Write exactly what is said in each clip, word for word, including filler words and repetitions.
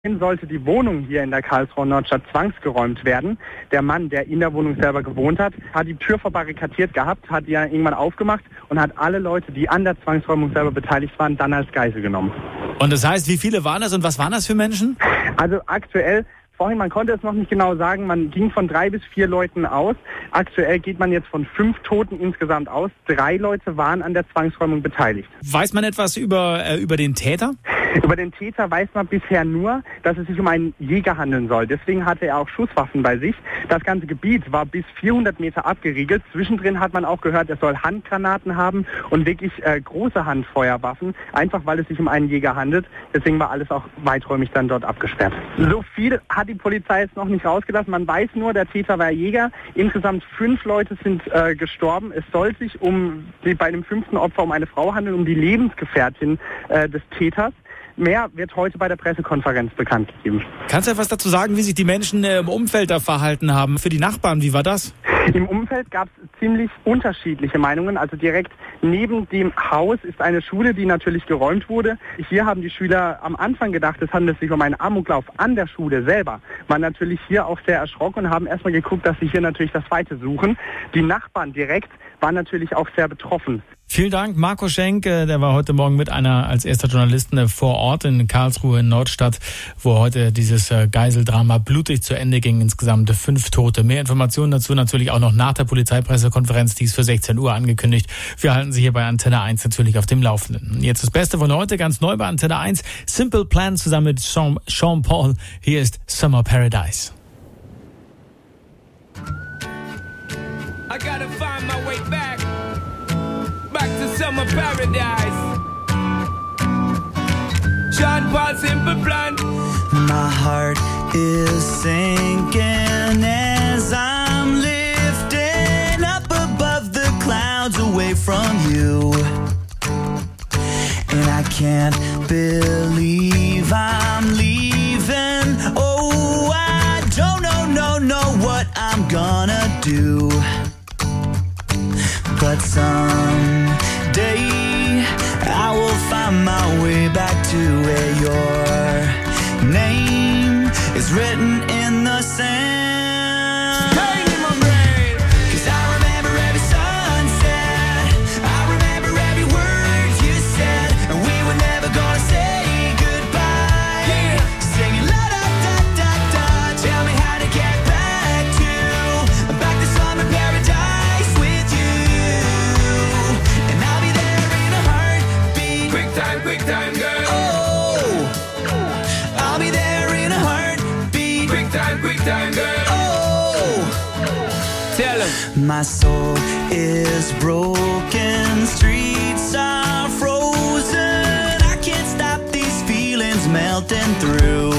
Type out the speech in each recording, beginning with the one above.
Sollte die Wohnung hier in der Karlsruher Nordstadt zwangsgeräumt werden. Der Mann, der in der Wohnung selber gewohnt hat, hat die Tür verbarrikadiert gehabt, hat die ja irgendwann aufgemacht und hat alle Leute, die an der Zwangsräumung selber beteiligt waren, dann als Geisel genommen. Und das heißt, wie viele waren das und was waren das für Menschen? Also aktuell, vorhin, man konnte es noch nicht genau sagen, man ging von drei bis vier Leuten aus. Aktuell geht man jetzt von fünf Toten insgesamt aus. Drei Leute waren an der Zwangsräumung beteiligt. Weiß man etwas über, äh, über den Täter? Über den Täter weiß man bisher nur, dass es sich um einen Jäger handeln soll. Deswegen hatte er auch Schusswaffen bei sich. Das ganze Gebiet war bis vierhundert Meter abgeriegelt. Zwischendrin hat man auch gehört, er soll Handgranaten haben und wirklich äh, große Handfeuerwaffen, einfach weil es sich um einen Jäger handelt. Deswegen war alles auch weiträumig dann dort abgesperrt. So viel hat die Polizei jetzt noch nicht rausgelassen. Man weiß nur, der Täter war Jäger. Insgesamt fünf Leute sind äh, gestorben. Es soll sich um bei dem fünften Opfer um eine Frau handeln, um die Lebensgefährtin äh, des Täters. Mehr wird heute bei der Pressekonferenz bekannt gegeben. Kannst du etwas dazu sagen, wie sich die Menschen im Umfeld da verhalten haben? Für die Nachbarn, wie war das? Im Umfeld gab es ziemlich unterschiedliche Meinungen. Also direkt neben dem Haus ist eine Schule, die natürlich geräumt wurde. Hier haben die Schüler am Anfang gedacht, es handelt sich um einen Amoklauf an der Schule selber. Waren natürlich hier auch sehr erschrocken und haben erstmal geguckt, dass sie hier natürlich das Weite suchen. Die Nachbarn direkt waren natürlich auch sehr betroffen. Vielen Dank, Marco Schenk, der war heute Morgen mit einer als erster Journalist vor Ort in Karlsruhe in Nordstadt, wo heute dieses Geiseldrama blutig zu Ende ging. Insgesamt fünf Tote. Mehr Informationen dazu natürlich auch noch nach der Polizeipressekonferenz, die ist für sechzehn Uhr angekündigt. Wir halten Sie hier bei Antenne eins natürlich auf dem Laufenden. Jetzt das Beste von heute, ganz neu bei Antenne eins. Simple Plan zusammen mit Sean, Sean Paul. Hier ist Summer Paradise. I gotta find my way back, back to summer paradise. Sean Paul, Simple Plan. My heart is sinking as I'm lifting up above the clouds away from you. And I can't believe I'm leaving. Oh, I don't know, no, know what I'm gonna do. But someday I will find my way back to where your name is written in the sand. Pain in my brain. 'Cause I remember every sunset, I remember every word you said, and we were never gonna say goodbye. Yeah. Singing la da da da da. Tell me how to get back to, back to summer paradise with you. And I'll be there in a heartbeat. Quick time, quick time, girl. Oh, I'll be there in a heartbeat. Quick time, quick time, girl. Oh, Tell him. my soul is broken, streets are frozen. I can't stop these feelings melting through.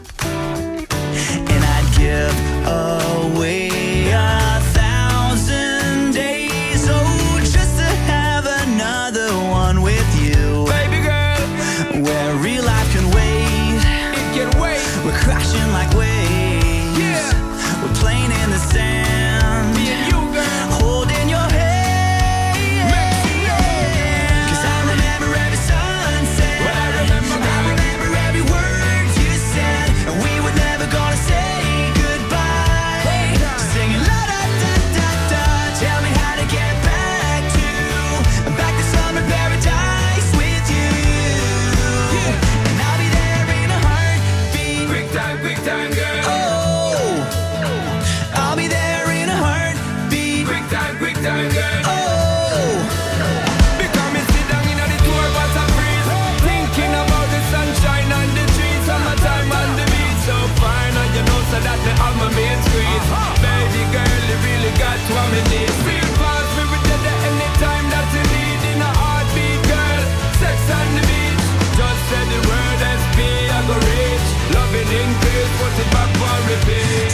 And I'd give away a thousand days, oh, just to have another one with you. Baby girl, Where real life can wait, it can wait. we're crashing like waves. Yeah. We're playing in the sand, Me and you, girl. holding your hand. Mexico. 'Cause I remember every sunset, Well, I remember, I baby. remember every word you said, and we were never gonna say goodbye. Singing la da da da da. Tell me how to get back to, back to summer paradise with you. And I'll be there in a heartbeat. Quick time, quick time, girl. Oh, I'll be there in a heartbeat. Quick time, quick time, girl. Oh, Because me sit down in the tour bus a breeze, thinking about the sunshine and the trees, summertime and the beach so fine, and you know so that the all my main squeeze. Baby girl, you really got what me need. Feel fast, we will get there anytime that you need. In a heartbeat, girl, sex on the beach. Just say the word S P, I go reach. Loving in peace, put it back for repeat.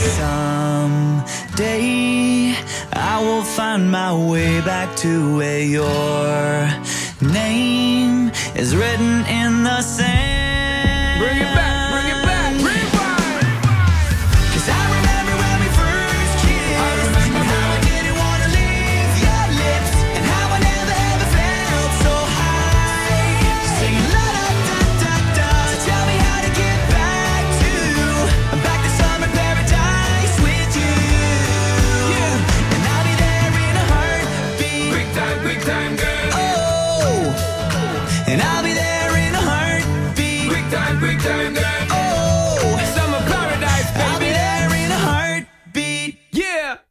someday I will find my way back to where your name is written in the sand. Bring it back, bring it back, rewind. 'Cause I remember when we first kissed, I remember, and how I didn't want to leave your lips, and how I never ever felt so high. Singing la da da da da. So tell me how to get back to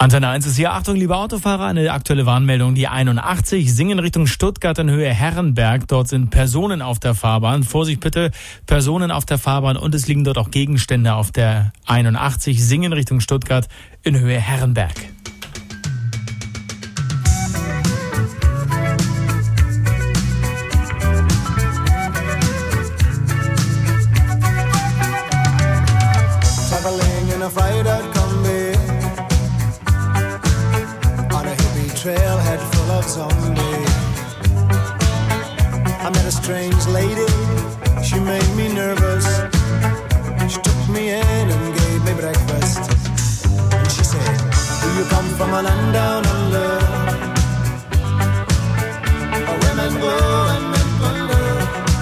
Antenne eins ist hier. Achtung, liebe Autofahrer, eine aktuelle Warnmeldung. Die einundachtzig Singen Richtung Stuttgart in Höhe Herrenberg. Dort sind Personen auf der Fahrbahn. Vorsicht bitte, Personen auf der Fahrbahn und es liegen dort auch Gegenstände auf der einundachtzig Singen Richtung Stuttgart in Höhe Herrenberg. Traveling in a freighter combi on a hippie trailhead full of zombies. I met a strange lady, she made me nervous. She took me in and gave me breakfast. And she said, do you come from a land down under? Where women go and men wonder.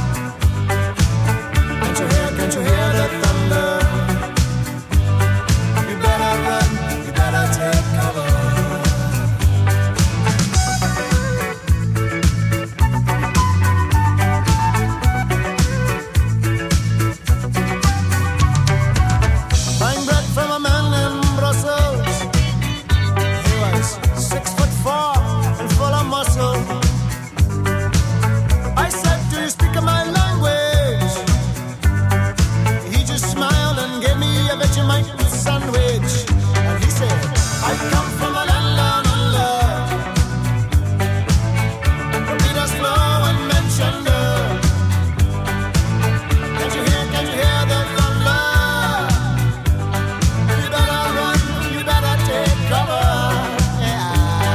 Can't you hear, can't you hear the thunder? You better run, you better take cover. Buying bread from a man in Brussels. He was six foot four and full of muscle. I said, do you speak my language? He just smiled and gave me a Vegemite sandwich. And he said, I come from a land down under. The beaters flow and mention the. Can't you hear, can't you hear the thunder? You better run, you better take cover. Yeah.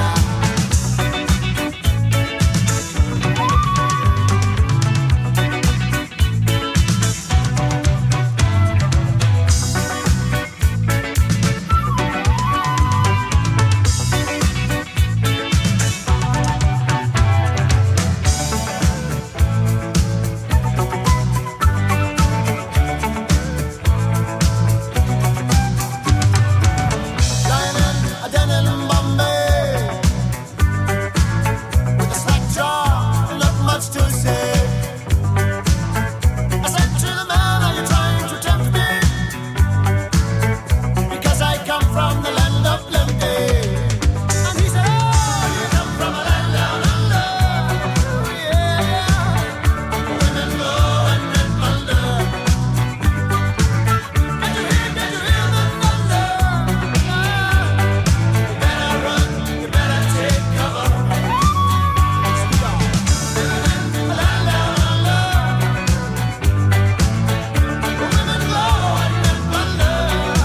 Lying in a den in Bombay with a slack jaw, not much to say. I said to the man, are you trying to tempt me? Because I come from the land of plenty. And he said, oh, you come from a land down under. Yeah, women go and men wonder. Can't you hear, can't you hear the thunder? You better run, you better take cover. Speak on. A land down under. Women go and men wonder.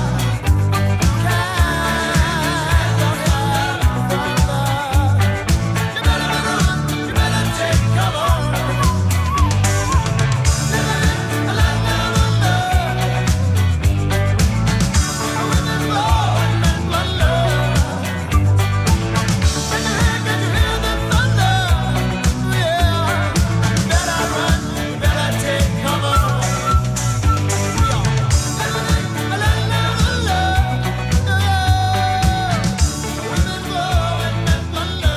Can't you hear the thunder? You better run, you better take cover. A land down under. Women go and men wonder. Can you hear, can you hear the thunder? Yeah. Better run, better take cover. Yeah. A land down under. Yeah. Women go and men wonder.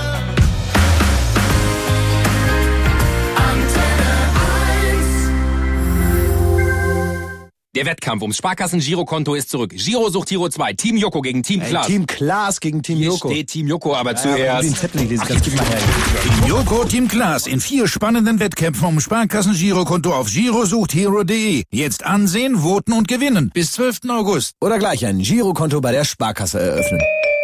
Der Wettkampf ums Sparkassen-Girokonto ist zurück. Giro sucht Hero zwei. Team Joko gegen Team Ey, Klaas. Team Klaas gegen Team Hier Joko. steht Team Joko, aber Ja, zuerst... den Zettel nicht lesen kannst, gib mal her. Team Joko, Team Klaas in vier spannenden Wettkämpfen um Sparkassen-Girokonto auf girosuchthero punkt de. Jetzt ansehen, voten und gewinnen. Bis zwölften August. Oder gleich ein Girokonto bei der Sparkasse eröffnen.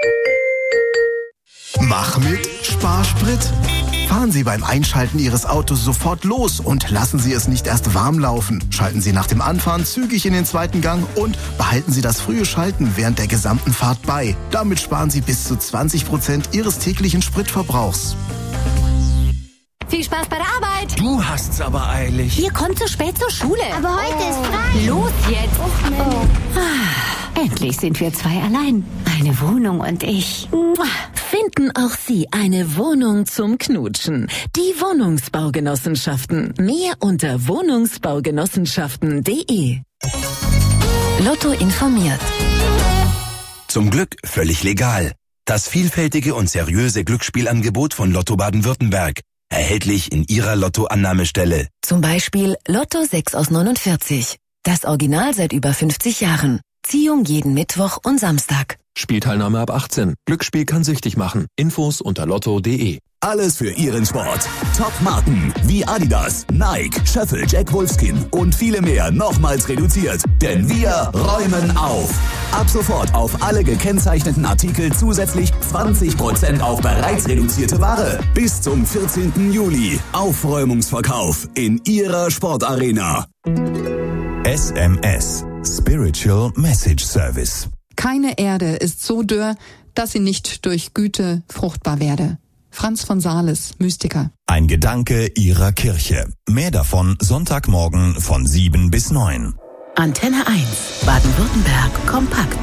Mach mit Sparsprit. Fahren Sie beim Einschalten Ihres Autos sofort los und lassen Sie es nicht erst warm laufen. Schalten Sie nach dem Anfahren zügig in den zweiten Gang und behalten Sie das frühe Schalten während der gesamten Fahrt bei. Damit sparen Sie bis zu zwanzig Prozent Ihres täglichen Spritverbrauchs. Viel Spaß bei der Arbeit. Du hast's aber eilig. Ihr kommt zu spät zur Schule. Aber heute ist frei. Los jetzt. Och, Menno. Ah, endlich sind wir zwei allein. Eine Wohnung und ich. Finden auch Sie eine Wohnung zum Knutschen. Die Wohnungsbaugenossenschaften. Mehr unter wohnungsbaugenossenschaften punkt de. Lotto informiert. Zum Glück völlig legal. Das vielfältige und seriöse Glücksspielangebot von Lotto Baden-Württemberg. Erhältlich in Ihrer Lotto-Annahmestelle. Zum Beispiel Lotto sechs aus neunundvierzig. Das Original seit über fünfzig Jahren. Ziehung jeden Mittwoch und Samstag. Spielteilnahme ab achtzehn. Glücksspiel kann süchtig machen. Infos unter lotto punkt de. Alles für Ihren Sport. Top-Marken wie Adidas, Nike, Schöffel, Jack Wolfskin und viele mehr nochmals reduziert. Denn wir räumen auf. Ab sofort auf alle gekennzeichneten Artikel zusätzlich zwanzig Prozent auf bereits reduzierte Ware. Bis zum vierzehnten Juli. Aufräumungsverkauf in Ihrer Sportarena. S M S. Spiritual Message Service. Keine Erde ist so dürr, dass sie nicht durch Güte fruchtbar werde. Franz von Sales, Mystiker. Ein Gedanke Ihrer Kirche. Mehr davon Sonntagmorgen von sieben bis neun. Antenne eins, Baden-Württemberg, kompakt.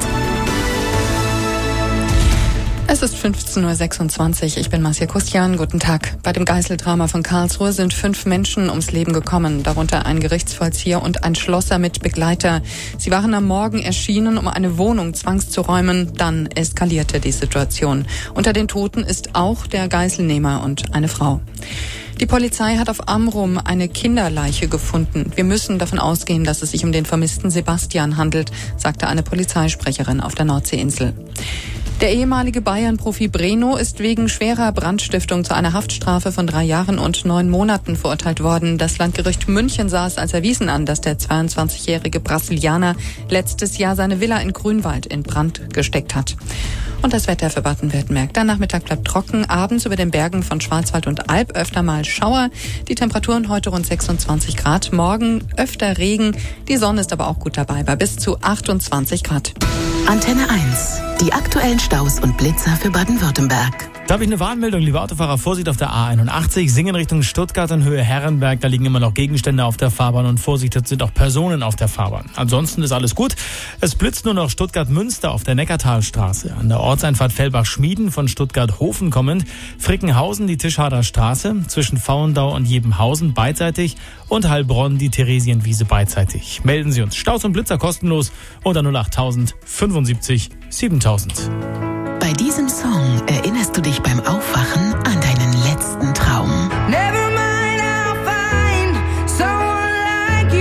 Es ist fünfzehn Uhr sechsundzwanzig. Ich bin Marcia Kustian. Guten Tag. Bei dem Geiseldrama von Karlsruhe sind fünf Menschen ums Leben gekommen, darunter ein Gerichtsvollzieher und ein Schlosser mit Begleiter. Sie waren am Morgen erschienen, um eine Wohnung zwangszuräumen. Dann eskalierte die Situation. Unter den Toten ist auch der Geiselnehmer und eine Frau. Die Polizei hat auf Amrum eine Kinderleiche gefunden. Wir müssen davon ausgehen, dass es sich um den vermissten Sebastian handelt, sagte eine Polizeisprecherin auf der Nordseeinsel. Der ehemalige Bayern-Profi Breno ist wegen schwerer Brandstiftung zu einer Haftstrafe von drei Jahren und neun Monaten verurteilt worden. Das Landgericht München sah es als erwiesen an, dass der zweiundzwanzigjährige Brasilianer letztes Jahr seine Villa in Grünwald in Brand gesteckt hat. Und das Wetter für Baden-Württemberg. Der Nachmittag bleibt trocken, abends über den Bergen von Schwarzwald und Alb öfter mal Schauer. Die Temperaturen heute rund sechsundzwanzig Grad, morgen öfter Regen. Die Sonne ist aber auch gut dabei, bei bis zu achtundzwanzig Grad. Antenne eins. Die aktuellen Staus und Blitzer für Baden-Württemberg. Da habe ich eine Warnmeldung, liebe Autofahrer. Vorsicht auf der A einundachtzig, Singen Richtung Stuttgart in Höhe Herrenberg. Da liegen immer noch Gegenstände auf der Fahrbahn und Vorsicht, das sind auch Personen auf der Fahrbahn. Ansonsten ist alles gut. Es blitzt nur noch Stuttgart-Münster auf der Neckartalstraße. An der Ortseinfahrt Fellbach-Schmieden von Stuttgart-Hofen kommend. Frickenhausen die Tischhader Straße. Zwischen Vauendau und Jebenhausen beidseitig. Und Heilbronn die Theresienwiese beidseitig. Melden Sie uns. Staus und Blitzer kostenlos unter null acht null null fünfundsiebzig siebentausend. Bei diesem Song erinnerst du dich beim Aufwachen an deinen letzten Traum. Never mind, I'll find someone like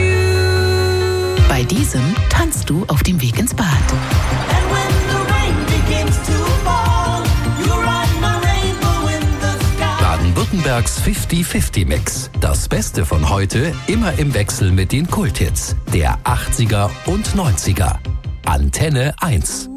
you. Bei diesem tanzt du auf dem Weg ins Bad. And when the rain begins to fall, you ride my rainbow in the sky. Baden-Württembergs fifty fifty Mix. Das Beste von heute immer im Wechsel mit den Kulthits der achtziger und neunziger. Antenne eins.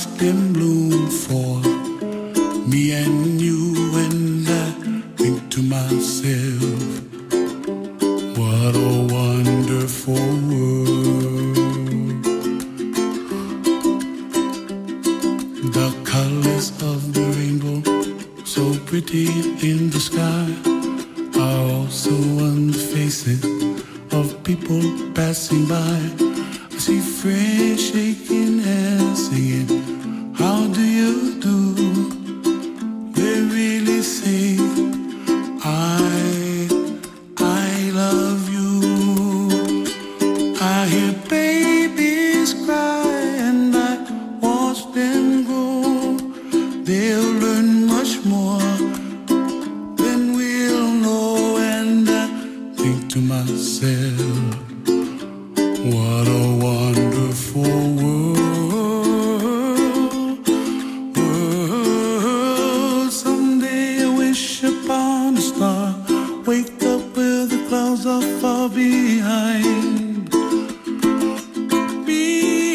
Me and you, and I think to people passing by. I see friends shaking hands, singing, how do you do? They really say, I, I love you. I hear babies cry and I watch them grow. They'll learn much more than we'll know. And I think to myself, what a wonderful world, world. Someday I wish upon a star, wake up where the clouds are far behind me,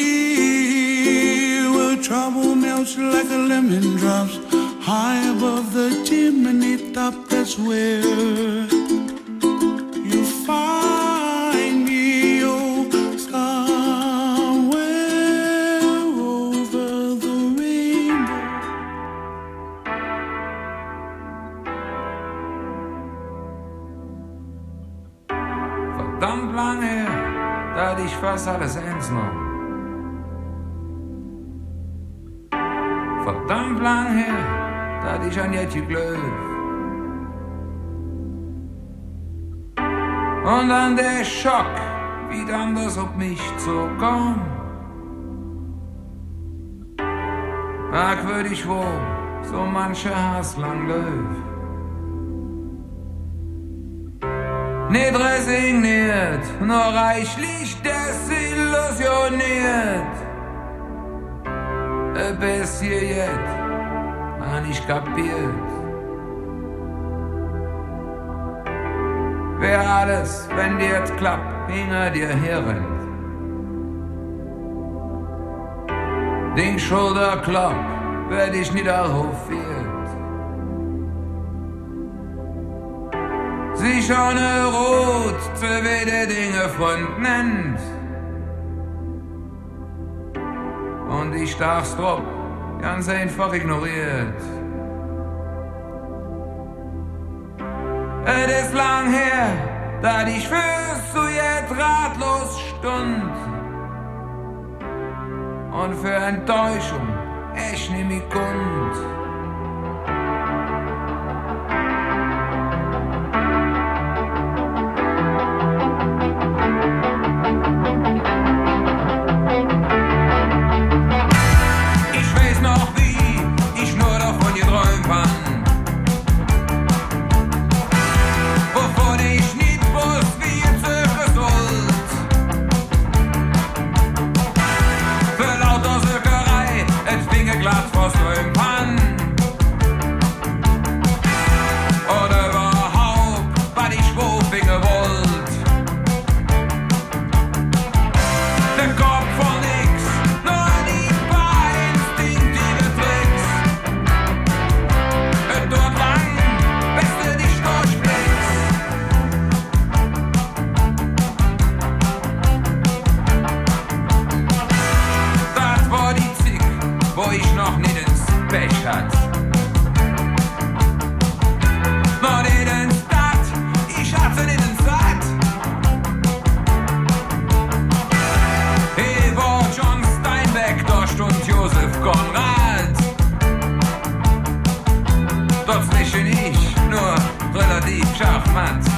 where trouble melts like a lemon drops high above the chimney top. That's where you find me, oh, somewhere over the rainbow. Verdammt lang her, da hatte ich fast alles eins noch. Verdammt lang her, da hatte ich an Jetje Glöw. Und dann der Schock, wie dann das auf mich zukam. Merkwürdig wohl, so mancher Hass lang Löw. Nicht resigniert, nur reichlich desillusioniert. Bis hier jetzt, hab ich kapiert. Wer alles, wenn dir jetzt klappt, hinter dir herrennt. Den Schulterklapp, wer dich niederhofiert. Sich ohne Rot zu wede Dinge Freund nennt. Und ich darf's drauf, ganz einfach ignoriert. Es ist lang her, da ich fürs zu jetzt ratlos stund. Und für Enttäuschung echt nie mich kund. Dazwischen ich nur relativ schachmatt.